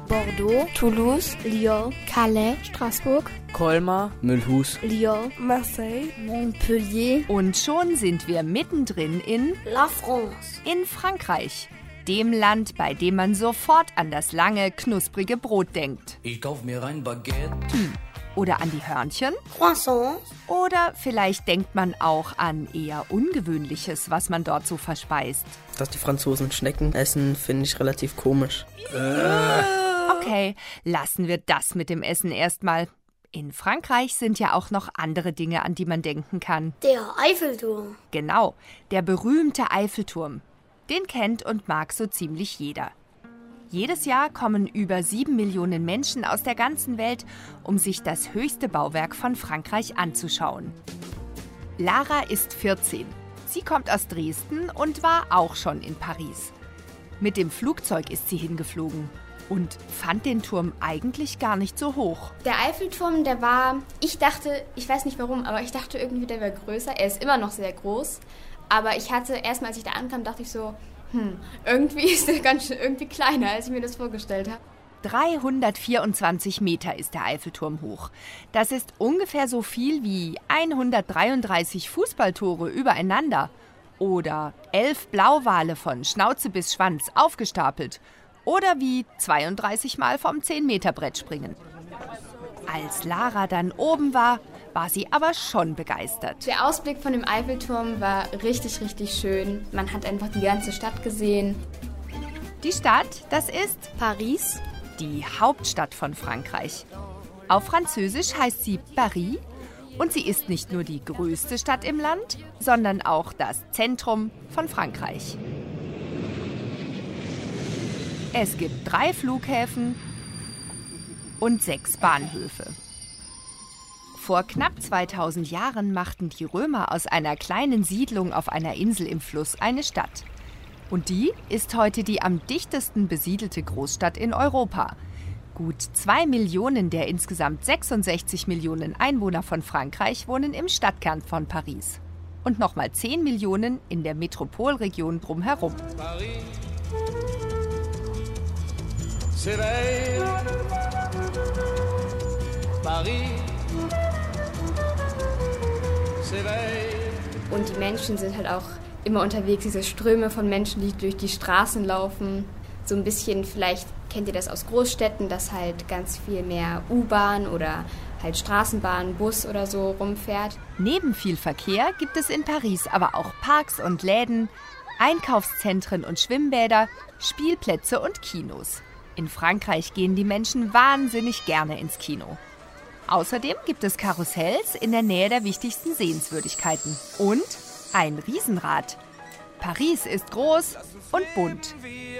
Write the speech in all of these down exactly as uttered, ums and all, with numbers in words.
Bordeaux, Toulouse, Lyon, Calais, Straßburg, Colmar, Mulhouse, Lyon, Marseille, Montpellier. Und schon sind wir mittendrin in La France. In Frankreich, dem Land, bei dem man sofort an das lange, knusprige Brot denkt. Ich kauf mir ein Baguette. Hm. Oder an die Hörnchen. Croissants. Oder vielleicht denkt man auch an eher Ungewöhnliches, was man dort so verspeist. Dass die Franzosen Schnecken essen, finde ich relativ komisch. Okay, lassen wir das mit dem Essen erstmal. In Frankreich sind ja auch noch andere Dinge, an die man denken kann. Der Eiffelturm. Genau, der berühmte Eiffelturm. Den kennt und mag so ziemlich jeder. Jedes Jahr kommen über sieben Millionen Menschen aus der ganzen Welt, um sich das höchste Bauwerk von Frankreich anzuschauen. Lara ist vierzehn. Sie kommt aus Dresden und war auch schon in Paris. Mit dem Flugzeug ist sie hingeflogen und fand den Turm eigentlich gar nicht so hoch. Der Eiffelturm, der war, ich dachte, ich weiß nicht warum, aber ich dachte irgendwie, der wäre größer. Er ist immer noch sehr groß, aber ich hatte, erstmal als ich da ankam, dachte ich so, Hm, irgendwie ist der ganz schön irgendwie kleiner, als ich mir das vorgestellt habe. dreihundertvierundzwanzig Meter ist der Eiffelturm hoch. Das ist ungefähr so viel wie hundertdreiunddreißig Fußballtore übereinander. Oder elf Blauwale von Schnauze bis Schwanz aufgestapelt. Oder wie zweiunddreißig Mal vom zehn-Meter-Brett springen. Als Lara dann oben war, war sie aber schon begeistert. Der Ausblick von dem Eiffelturm war richtig, richtig schön. Man hat einfach die ganze Stadt gesehen. Die Stadt, das ist Paris, die Hauptstadt von Frankreich. Auf Französisch heißt sie Paris und sie ist nicht nur die größte Stadt im Land, sondern auch das Zentrum von Frankreich. Es gibt drei Flughäfen und sechs Bahnhöfe. Vor knapp zweitausend Jahren machten die Römer aus einer kleinen Siedlung auf einer Insel im Fluss eine Stadt. Und die ist heute die am dichtesten besiedelte Großstadt in Europa. Gut zwei Millionen der insgesamt sechsundsechzig Millionen Einwohner von Frankreich wohnen im Stadtkern von Paris. Und nochmal zehn Millionen in der Metropolregion drumherum. Paris, s'éveille. Paris. Und die Menschen sind halt auch immer unterwegs, diese Ströme von Menschen, die durch die Straßen laufen. So ein bisschen, vielleicht kennt ihr das aus Großstädten, dass halt ganz viel mehr U-Bahn oder halt Straßenbahn, Bus oder so rumfährt. Neben viel Verkehr gibt es in Paris aber auch Parks und Läden, Einkaufszentren und Schwimmbäder, Spielplätze und Kinos. In Frankreich gehen die Menschen wahnsinnig gerne ins Kino. Außerdem gibt es Karussells in der Nähe der wichtigsten Sehenswürdigkeiten. Und ein Riesenrad. Paris ist groß und bunt.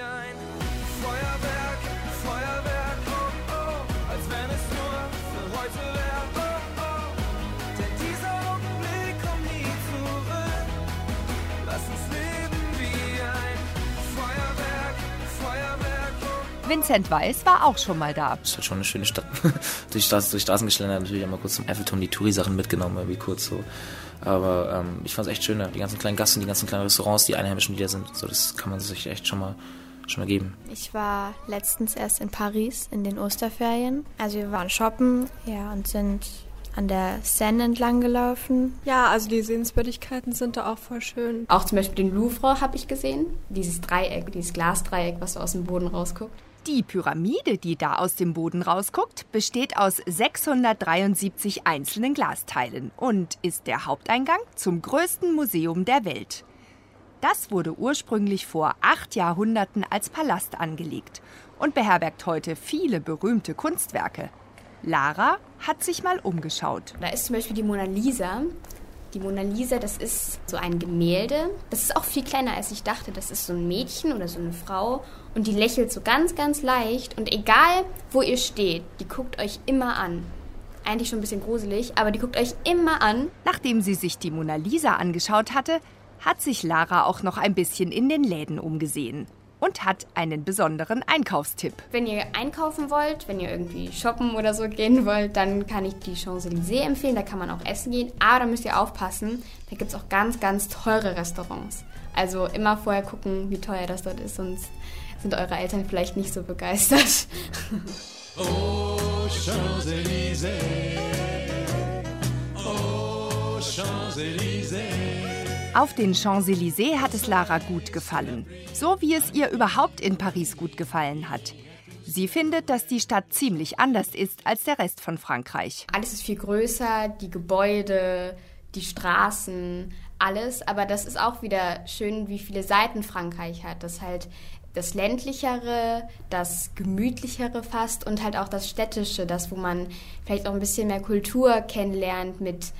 Vincent Weiss war auch schon mal da. Das ist halt schon eine schöne Stadt. durch, Straßen, durch Straßen geschlendert, natürlich einmal kurz zum Eiffelturm die Touri-Sachen mitgenommen, irgendwie kurz so. Aber ähm, ich fand es echt schön, die ganzen kleinen Gassen, die ganzen kleinen Restaurants, die Einheimischen, die da sind. So, das kann man sich echt schon mal, schon mal geben. Ich war letztens erst in Paris in den Osterferien. Also wir waren shoppen, ja, und sind an der Seine entlang gelaufen. Ja, also die Sehenswürdigkeiten sind da auch voll schön. Auch zum Beispiel den Louvre habe ich gesehen. Dieses Dreieck, dieses Glasdreieck, was so aus dem Boden rausguckt. Die Pyramide, die da aus dem Boden rausguckt, besteht aus sechshundertdreiundsiebzig einzelnen Glasteilen und ist der Haupteingang zum größten Museum der Welt. Das wurde ursprünglich vor acht Jahrhunderten als Palast angelegt und beherbergt heute viele berühmte Kunstwerke. Lara hat sich mal umgeschaut. Da ist zum Beispiel die Mona Lisa. Die Mona Lisa, das ist so ein Gemälde. Das ist auch viel kleiner, als ich dachte. Das ist so ein Mädchen oder so eine Frau und die lächelt so ganz, ganz leicht. Und egal, wo ihr steht, die guckt euch immer an. Eigentlich schon ein bisschen gruselig, aber die guckt euch immer an. Nachdem sie sich die Mona Lisa angeschaut hatte, hat sich Lara auch noch ein bisschen in den Läden umgesehen. Und hat einen besonderen Einkaufstipp. Wenn ihr einkaufen wollt, wenn ihr irgendwie shoppen oder so gehen wollt, dann kann ich die Champs-Élysées empfehlen. Da kann man auch essen gehen. Aber da müsst ihr aufpassen, da gibt es auch ganz, ganz teure Restaurants. Also immer vorher gucken, wie teuer das dort ist, sonst sind eure Eltern vielleicht nicht so begeistert. Oh, Champs-Élysées. Oh, Champs-Élysées. Auf den Champs-Élysées hat es Lara gut gefallen. So wie es ihr überhaupt in Paris gut gefallen hat. Sie findet, dass die Stadt ziemlich anders ist als der Rest von Frankreich. Alles ist viel größer, die Gebäude, die Straßen, alles. Aber das ist auch wieder schön, wie viele Seiten Frankreich hat. Das halt das ländlichere, das gemütlichere fast und halt auch das städtische, das, wo man vielleicht auch ein bisschen mehr Kultur kennenlernt mit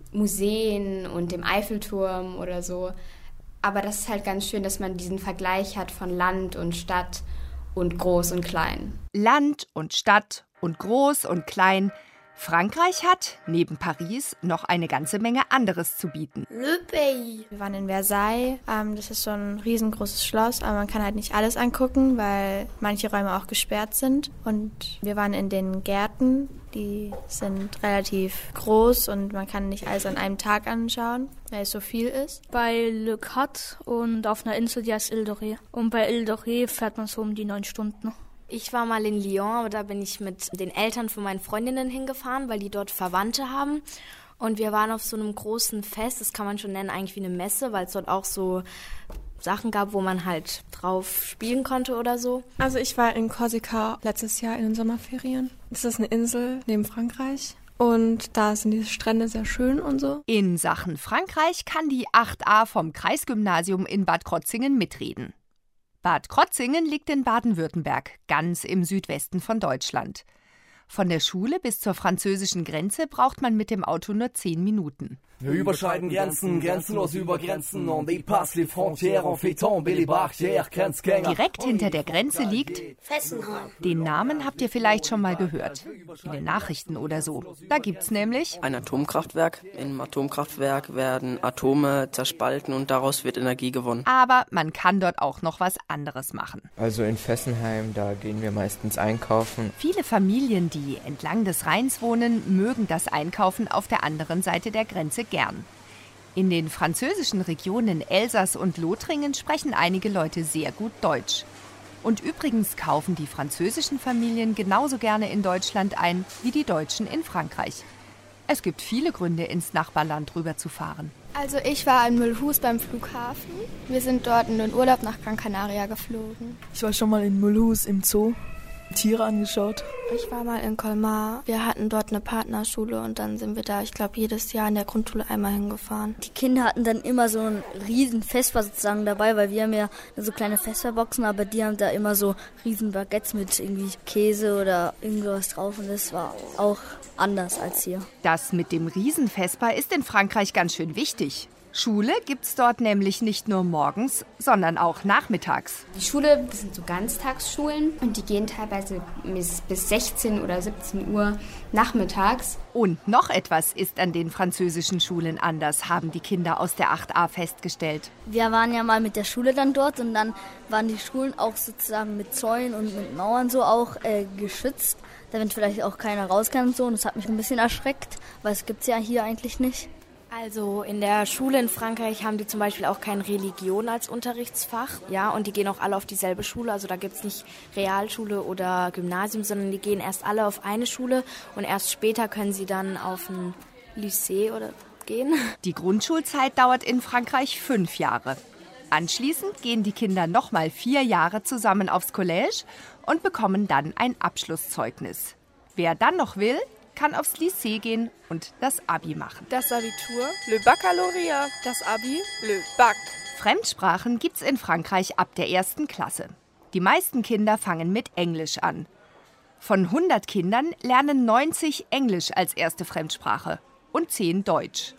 Museen und dem Eiffelturm oder so. Aber das ist halt ganz schön, dass man diesen Vergleich hat von Land und Stadt und groß und klein. Land und Stadt und groß und klein. Frankreich hat, neben Paris, noch eine ganze Menge anderes zu bieten. Le Pays. Wir waren in Versailles. Ähm, das ist so ein riesengroßes Schloss, aber man kann halt nicht alles angucken, weil manche Räume auch gesperrt sind. Und wir waren in den Gärten. Die sind relativ groß und man kann nicht alles an einem Tag anschauen, weil es so viel ist. Bei Le Cat und auf einer Insel, die heißt Ile de Ré. Und bei Ile de Ré fährt man so um die neun Stunden. Ich war mal in Lyon, aber da bin ich mit den Eltern von meinen Freundinnen hingefahren, weil die dort Verwandte haben. Und wir waren auf so einem großen Fest, das kann man schon nennen, eigentlich wie eine Messe, weil es dort auch so Sachen gab, wo man halt drauf spielen konnte oder so. Also ich war in Korsika letztes Jahr in den Sommerferien. Das ist eine Insel neben Frankreich. Und da sind die Strände sehr schön und so. In Sachen Frankreich kann die acht a vom Kreisgymnasium in Bad Krozingen mitreden. Bad Krozingen liegt in Baden-Württemberg, ganz im Südwesten von Deutschland. Von der Schule bis zur französischen Grenze braucht man mit dem Auto nur zehn Minuten. Wir überschreiten Grenzen, grenzenlos über Grenzen, on dépasse les frontières, on fait tomber les barrières, Grenzgänger. Direkt hinter der Grenze liegt Fessenheim. Den Namen habt ihr vielleicht schon mal gehört. In den Nachrichten oder so. Da gibt's nämlich ein Atomkraftwerk. Im Atomkraftwerk werden Atome zerspalten und daraus wird Energie gewonnen. Aber man kann dort auch noch was anderes machen. Also in Fessenheim, da gehen wir meistens einkaufen. Viele Familien, die entlang des Rheins wohnen, mögen das Einkaufen auf der anderen Seite der Grenze gern. In den französischen Regionen Elsass und Lothringen sprechen einige Leute sehr gut Deutsch. Und übrigens kaufen die französischen Familien genauso gerne in Deutschland ein wie die Deutschen in Frankreich. Es gibt viele Gründe, ins Nachbarland rüberzufahren. Also ich war in Mulhouse beim Flughafen. Wir sind dort in den Urlaub nach Gran Canaria geflogen. Ich war schon mal in Mulhouse im Zoo. Tiere angeschaut. Ich war mal in Colmar. Wir hatten dort eine Partnerschule und dann sind wir da, ich glaube, jedes Jahr in der Grundschule einmal hingefahren. Die Kinder hatten dann immer so einen riesen Vesper sozusagen dabei, weil wir haben ja so kleine Vesperboxen, aber die haben da immer so riesen Baguettes mit irgendwie Käse oder irgendwas drauf und das war auch anders als hier. Das mit dem Riesenvesper ist in Frankreich ganz schön wichtig. Schule gibt's dort nämlich nicht nur morgens, sondern auch nachmittags. Die Schule, das sind so Ganztagsschulen und die gehen teilweise bis, bis sechzehn oder siebzehn Uhr nachmittags. Und noch etwas ist an den französischen Schulen anders, haben die Kinder aus der acht a festgestellt. Wir waren ja mal mit der Schule dann dort und dann waren die Schulen auch sozusagen mit Zäunen und mit Mauern so auch äh, geschützt, damit vielleicht auch keiner raus kann und so. Und das hat mich ein bisschen erschreckt, weil es gibt's ja hier eigentlich nicht. Also in der Schule in Frankreich haben die zum Beispiel auch keine Religion als Unterrichtsfach. Ja, und die gehen auch alle auf dieselbe Schule. Also da gibt es nicht Realschule oder Gymnasium, sondern die gehen erst alle auf eine Schule und erst später können sie dann auf ein Lycée oder gehen. Die Grundschulzeit dauert in Frankreich fünf Jahre. Anschließend gehen die Kinder nochmal vier Jahre zusammen aufs Collège und bekommen dann ein Abschlusszeugnis. Wer dann noch will, kann aufs Lycée gehen und das Abi machen. Das Abitur, le Baccalauréat, das Abi, le Bac. Fremdsprachen gibt's in Frankreich ab der ersten Klasse. Die meisten Kinder fangen mit Englisch an. Von hundert Kindern lernen neunzig Englisch als erste Fremdsprache und zehn Deutsch.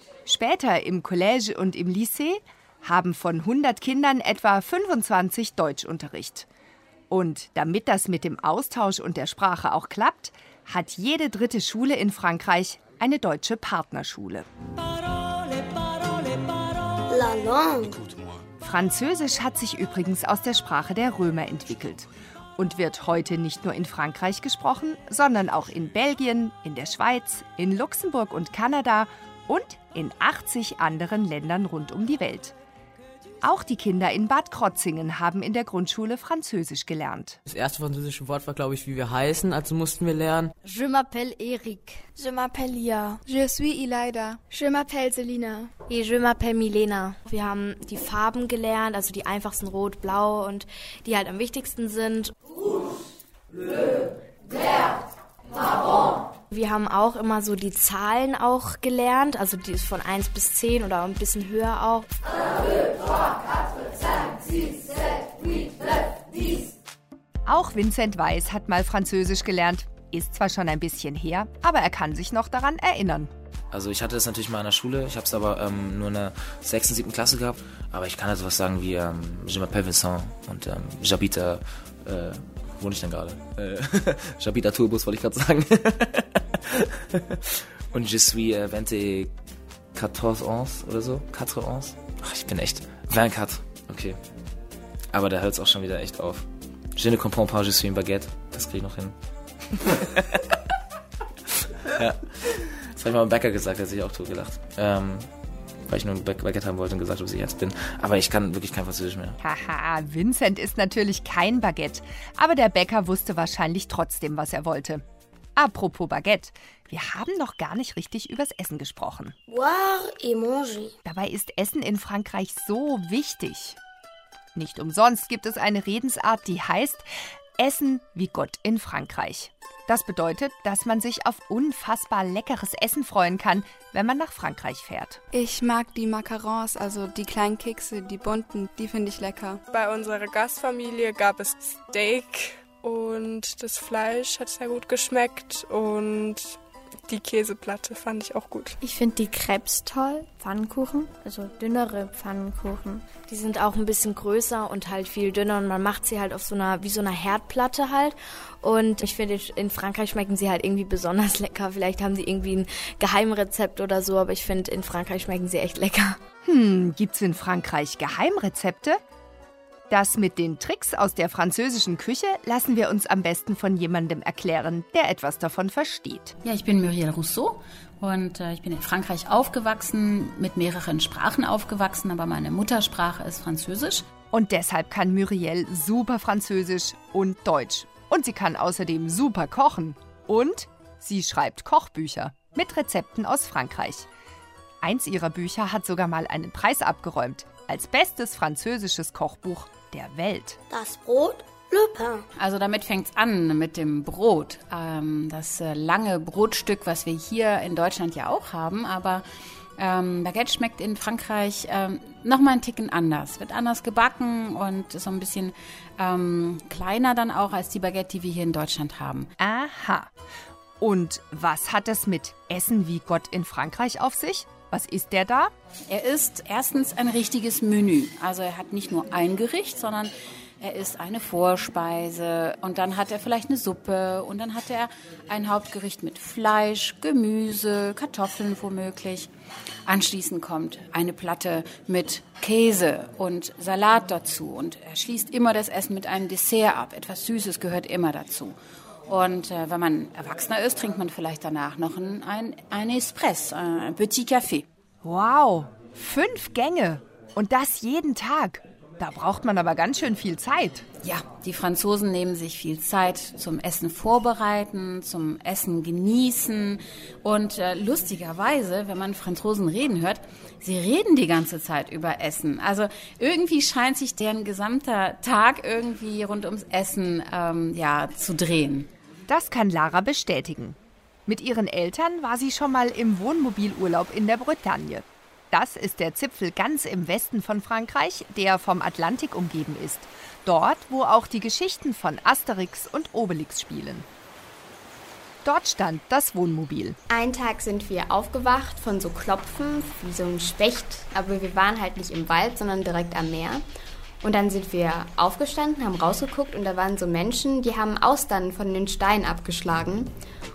Später im Collège und im Lycée haben von hundert Kindern etwa fünfundzwanzig Deutschunterricht. Und damit das mit dem Austausch und der Sprache auch klappt, hat jede dritte Schule in Frankreich eine deutsche Partnerschule. La langue. Französisch hat sich übrigens aus der Sprache der Römer entwickelt und wird heute nicht nur in Frankreich gesprochen, sondern auch in Belgien, in der Schweiz, in Luxemburg und Kanada und in achtzig anderen Ländern rund um die Welt. Auch die Kinder in Bad Krotzingen haben in der Grundschule Französisch gelernt. Das erste französische Wort war, glaube ich, wie wir heißen, also mussten wir lernen. Je m'appelle Eric. Je m'appelle Lia. Je suis Ilaida. Je m'appelle Selina. Et je m'appelle Milena. Wir haben die Farben gelernt, also die einfachsten Rot, Blau und die halt am wichtigsten sind. Rouge, bleu, vert, marron. Wir haben auch immer so die Zahlen auch gelernt, also die ist von eins bis zehn oder ein bisschen höher auch. Auch Vincent Weiß hat mal Französisch gelernt. Ist zwar schon ein bisschen her, aber er kann sich noch daran erinnern. Also ich hatte das natürlich mal in der Schule, ich habe es aber ähm, nur in der sechsten, siebten Klasse gehabt. Aber ich kann halt sowas sagen wie ähm, Je m'appelle Vincent und ähm, j'habite, äh, wo wohne ich denn gerade? Äh, j'habite à Tourbus, wollte ich gerade sagen. Und je suis äh, vierundzwanzig ans oder so, quatre ans. Ach, ich bin echt vierundvierzig, okay. Aber da hört es auch schon wieder echt auf. Je ne comprends pas, je suis une baguette. Das kriege ich noch hin. Ja. Das habe ich mal beim Bäcker gesagt, der hat sich auch totgelacht. Ähm, weil ich nur ein Baguette haben wollte und gesagt habe, dass ich jetzt bin. Aber ich kann wirklich kein Französisch mehr. Haha, Vincent ist natürlich kein Baguette. Aber der Bäcker wusste wahrscheinlich trotzdem, was er wollte. Apropos Baguette, wir haben noch gar nicht richtig übers Essen gesprochen. Boire et manger. Dabei ist Essen in Frankreich so wichtig. Nicht umsonst gibt es eine Redensart, die heißt Essen wie Gott in Frankreich. Das bedeutet, dass man sich auf unfassbar leckeres Essen freuen kann, wenn man nach Frankreich fährt. Ich mag die Macarons, also die kleinen Kekse, die bunten, die finde ich lecker. Bei unserer Gastfamilie gab es Steak und das Fleisch hat sehr gut geschmeckt und die Käseplatte fand ich auch gut. Ich finde die Crepes toll, Pfannkuchen, also dünnere Pfannkuchen. Die sind auch ein bisschen größer und halt viel dünner und man macht sie halt auf so einer, wie so einer Herdplatte halt. Und ich finde, in Frankreich schmecken sie halt irgendwie besonders lecker. Vielleicht haben sie irgendwie ein Geheimrezept oder so, aber ich finde, in Frankreich schmecken sie echt lecker. Hm, gibt's in Frankreich Geheimrezepte? Das mit den Tricks aus der französischen Küche lassen wir uns am besten von jemandem erklären, der etwas davon versteht. Ja, ich bin Muriel Rousseau und äh, ich bin in Frankreich aufgewachsen, mit mehreren Sprachen aufgewachsen, aber meine Muttersprache ist Französisch. Und deshalb kann Muriel super Französisch und Deutsch. Und sie kann außerdem super kochen. Und sie schreibt Kochbücher mit Rezepten aus Frankreich. Eins ihrer Bücher hat sogar mal einen Preis abgeräumt als bestes französisches Kochbuch der Welt. Das Brot, le pain. Also damit fängt's an mit dem Brot. Ähm, das äh, lange Brotstück, was wir hier in Deutschland ja auch haben, aber ähm, Baguette schmeckt in Frankreich ähm, nochmal einen Ticken anders. Wird anders gebacken und ist so ein bisschen ähm, kleiner dann auch als die Baguette, die wir hier in Deutschland haben. Aha. Und was hat es mit Essen wie Gott in Frankreich auf sich? Was ist der da? Er ist erstens ein richtiges Menü. Also er hat nicht nur ein Gericht, sondern er ist eine Vorspeise und dann hat er vielleicht eine Suppe und dann hat er ein Hauptgericht mit Fleisch, Gemüse, Kartoffeln womöglich. Anschließend kommt eine Platte mit Käse und Salat dazu und er schließt immer das Essen mit einem Dessert ab. Etwas Süßes gehört immer dazu. Und äh, wenn man Erwachsener ist, trinkt man vielleicht danach noch ein, ein, ein Espresso, ein Petit Café. Wow, fünf Gänge und das jeden Tag. Da braucht man aber ganz schön viel Zeit. Ja, die Franzosen nehmen sich viel Zeit zum Essen vorbereiten, zum Essen genießen. Und äh, lustigerweise, wenn man Franzosen reden hört, sie reden die ganze Zeit über Essen. Also irgendwie scheint sich deren gesamter Tag irgendwie rund ums Essen ähm, ja, zu drehen. Das kann Lara bestätigen. Mit ihren Eltern war sie schon mal im Wohnmobilurlaub in der Bretagne. Das ist der Zipfel ganz im Westen von Frankreich, der vom Atlantik umgeben ist. Dort, wo auch die Geschichten von Asterix und Obelix spielen. Dort stand das Wohnmobil. Einen Tag sind wir aufgewacht von so Klopfen, wie so ein Specht. Aber wir waren halt nicht im Wald, sondern direkt am Meer. Und dann sind wir aufgestanden, haben rausgeguckt und da waren so Menschen, die haben Austern von den Steinen abgeschlagen.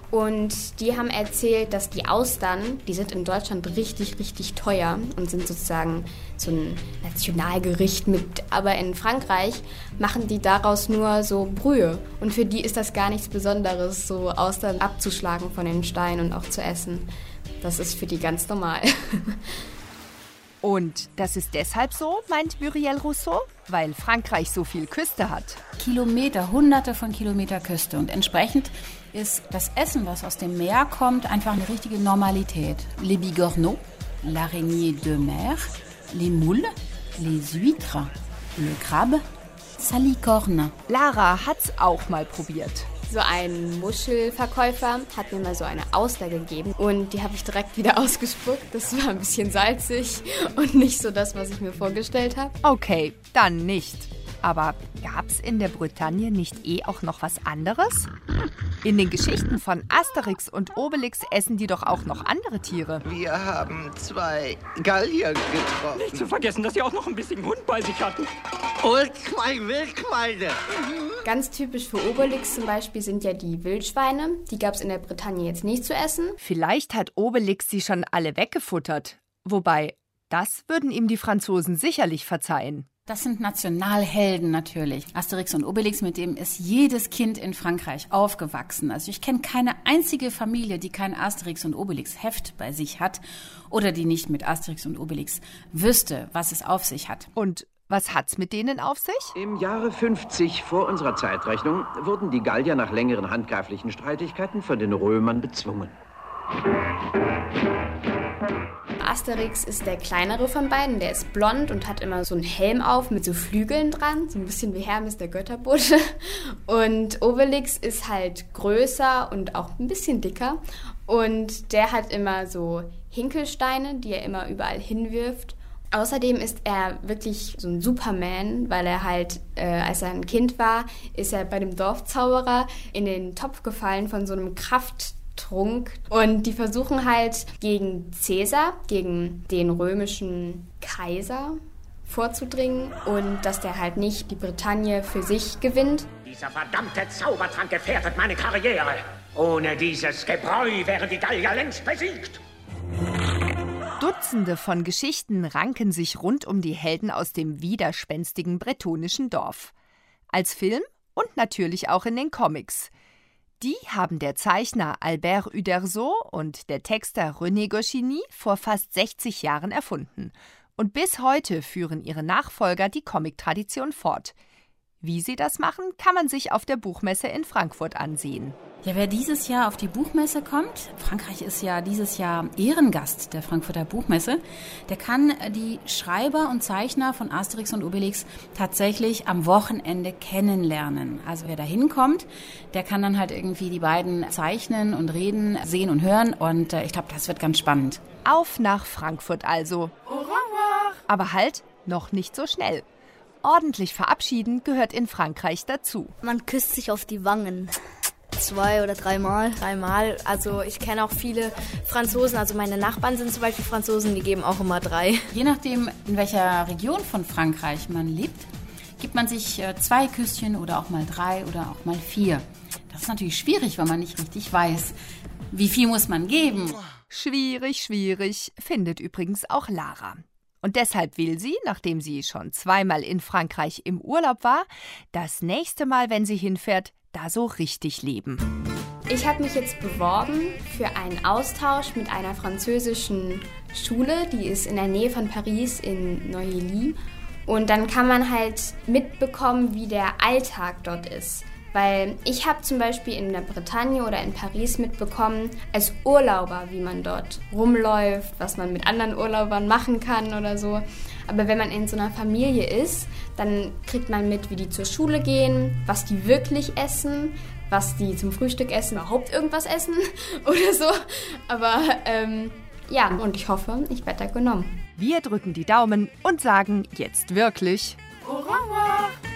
Und die haben erzählt, dass die Austern, die sind in Deutschland richtig, richtig teuer und sind sozusagen so ein Nationalgericht mit. Aber in Frankreich machen die daraus nur so Brühe. Und für die ist das gar nichts Besonderes, so Austern abzuschlagen von den Steinen und auch zu essen. Das ist für die ganz normal. Und das ist deshalb so, meint Muriel Rousseau, weil Frankreich so viel Küste hat. Kilometer, hunderte von Kilometer Küste. Und entsprechend ist das Essen, was aus dem Meer kommt, einfach eine richtige Normalität. Les bigorneaux, l'araignée de mer, les moules, les huîtres, le crabe, salicorne. Lara hat's auch mal probiert. So ein Muschelverkäufer hat mir mal so eine Auster gegeben und die habe ich direkt wieder ausgespuckt. Das war ein bisschen salzig und nicht so das, was ich mir vorgestellt habe. Okay, dann nicht. Aber gab's in der Bretagne nicht eh auch noch was anderes? In den Geschichten von Asterix und Obelix essen die doch auch noch andere Tiere. Wir haben zwei Gallier getroffen. Nicht zu vergessen, dass sie auch noch ein bisschen Hund bei sich hatten. Und zwei Wildschweine. Ganz typisch für Obelix zum Beispiel sind ja die Wildschweine. Die gab's in der Bretagne jetzt nicht zu essen. Vielleicht hat Obelix sie schon alle weggefuttert. Wobei, das würden ihm die Franzosen sicherlich verzeihen. Das sind Nationalhelden natürlich. Asterix und Obelix, mit dem ist jedes Kind in Frankreich aufgewachsen. Also ich kenne keine einzige Familie, die kein Asterix und Obelix Heft bei sich hat oder die nicht mit Asterix und Obelix wüsste, was es auf sich hat. Und was hat's mit denen auf sich? Im Jahre fünfzig vor unserer Zeitrechnung wurden die Gallier nach längeren handgreiflichen Streitigkeiten von den Römern bezwungen. Asterix ist der kleinere von beiden, der ist blond und hat immer so einen Helm auf mit so Flügeln dran, so ein bisschen wie Hermes der Götterbote. Und Obelix ist halt größer und auch ein bisschen dicker und der hat immer so Hinkelsteine, die er immer überall hinwirft. Außerdem ist er wirklich so ein Superman, weil er halt, äh, als er ein Kind war, ist er bei dem Dorfzauberer in den Topf gefallen von so einem Krafttrunk. Und die versuchen halt gegen Cäsar, gegen den römischen Kaiser vorzudringen und dass der halt nicht die Bretagne für sich gewinnt. Dieser verdammte Zaubertrank gefährdet meine Karriere. Ohne dieses Gebräu wären die Gallier längst besiegt. Dutzende von Geschichten ranken sich rund um die Helden aus dem widerspenstigen bretonischen Dorf. Als Film und natürlich auch in den Comics. Die haben der Zeichner Albert Uderzo und der Texter René Goscinny vor fast sechzig Jahren erfunden. Und bis heute führen ihre Nachfolger die Comic-Tradition fort. Wie sie das machen, kann man sich auf der Buchmesse in Frankfurt ansehen. Ja, wer dieses Jahr auf die Buchmesse kommt, Frankreich ist ja dieses Jahr Ehrengast der Frankfurter Buchmesse, der kann die Schreiber und Zeichner von Asterix und Obelix tatsächlich am Wochenende kennenlernen. Also wer da hinkommt, der kann dann halt irgendwie die beiden zeichnen und reden, sehen und hören und äh, ich glaube, das wird ganz spannend. Auf nach Frankfurt also. Aber halt, noch nicht so schnell. Ordentlich verabschieden gehört in Frankreich dazu. Man küsst sich auf die Wangen. Zwei oder dreimal. Dreimal. Also ich kenne auch viele Franzosen, also meine Nachbarn sind zum Beispiel Franzosen, die geben auch immer drei. Je nachdem, in welcher Region von Frankreich man lebt, gibt man sich zwei Küsschen oder auch mal drei oder auch mal vier. Das ist natürlich schwierig, weil man nicht richtig weiß, wie viel muss man geben. Schwierig, schwierig, findet übrigens auch Lara. Und deshalb will sie, nachdem sie schon zweimal in Frankreich im Urlaub war, das nächste Mal, wenn sie hinfährt, da so richtig leben. Ich habe mich jetzt beworben für einen Austausch mit einer französischen Schule, die ist in der Nähe von Paris in Neuilly. Und dann kann man halt mitbekommen, wie der Alltag dort ist. Weil ich habe zum Beispiel in der Bretagne oder in Paris mitbekommen, als Urlauber, wie man dort rumläuft, was man mit anderen Urlaubern machen kann oder so. Aber wenn man in so einer Familie ist, dann kriegt man mit, wie die zur Schule gehen, was die wirklich essen, was die zum Frühstück essen, überhaupt irgendwas essen oder so. Aber ähm, ja, und ich hoffe, ich werde da genommen. Wir drücken die Daumen und sagen jetzt wirklich Au revoir!